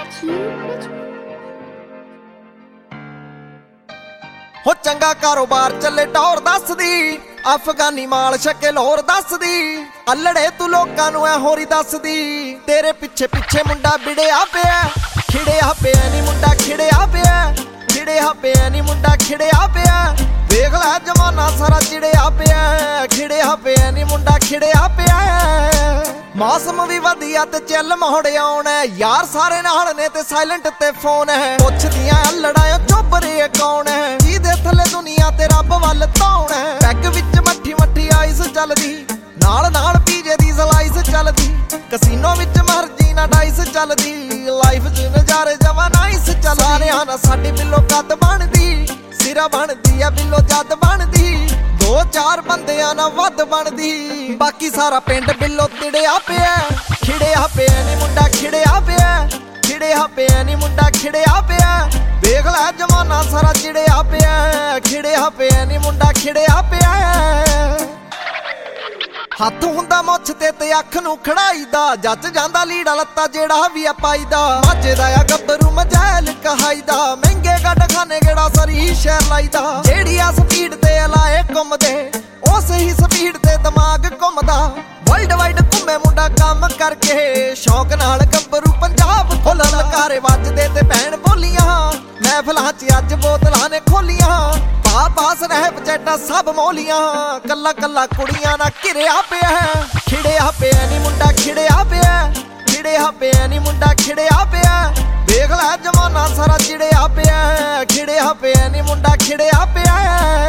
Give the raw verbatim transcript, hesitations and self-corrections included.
हो चंगा कारोबार चले टौर दसदी अफगानी माल छके लाहौर दसदी अल्लड़े तू लोकां नूं ऐ होरी दसदी तेरे पिछे पिछे मुंडा बिड़िया पिया खिड़िया पिया नी मुंडा खिड़िया पिया खिड़िया पिया नी मुंडा खिड़िया पिया देख लै जमाना सारा चिड़िया पिया खिड़िया पिया नी मुंडा खिड़िया पिया मौसम भी वधिया ते चिल मोड़े आउणा यार सारे नाल ने ते साइलेंट ते फोन है पुछदियां अल्लड़ा चोबरे कौन है जिहदे थले दुनिया ते रब वल तौण है पैग विच मट्ठी मट्ठी आइस चलदी नाल नाल पीजे दी स्लाइस चलदी कसीनो विच मर्जी ना डाइस चलदी लाइफ च नजारे जवा नाइस चल सारियां ना साडी बिल्लो कद बनदी सिरा बनदी आ बिल्लो जद बनदी दो चार बंदियां ना वध बनदी बाकी सारा पिंड बिल्लो तिड़िया पिया खिड़िया पिया नी मुंडा खिड़िया पिया खिड़िया पिया नी मुंडा खिड़िया पिया देख लै जमाना सारा चिड़िया पिया खिड़िया पिया नी मुंडा खिड़िया पिया हथ हुंदा मुछ ते ते अख नूं खड़ाईदा जच जांदा लीड़ा लत्ता जेड़ा भी आ पाईदा माजे दा आ गब्बरू मजैल कहाईदा महंगे गड्ड खाने गेड़ा सरी शहर लाईदा जेड़ी आ स्पीड ते लाए घुमदे उस ही स्पीड ते दिमाग घुमदा वर्ल्ड वाइड घुमे मुंडा काम करके शौक नाल गब्बरू पंजाब फुल ललकारे वजदे ते भैन बोलियां महफिलां च अज बोतलां ने खोलियां पा पास रहब चैटा सब मोलियां कल्ला कल्ला कुड़ियां ना घिरिया पिया खिड़िया पिया नी मुंडा खिड़िया पिया खिड़िया पिया नी मुंडा खिड़िया पिया देख लै जमाना सारा चिड़िया पिया खिड़िया पिया नी मुंडा खिड़िया पिया।